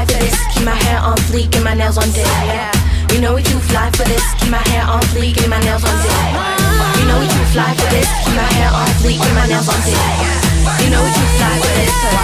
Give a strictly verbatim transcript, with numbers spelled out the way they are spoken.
fly for this. Keep my hair on fleek and my nails on deck. Yeah. You know we too fly for this. Keep my hair on fleek and my nails on deck. You know we too fly for this. Keep my hair on fleek and my nails on deck. You know we too fly for this.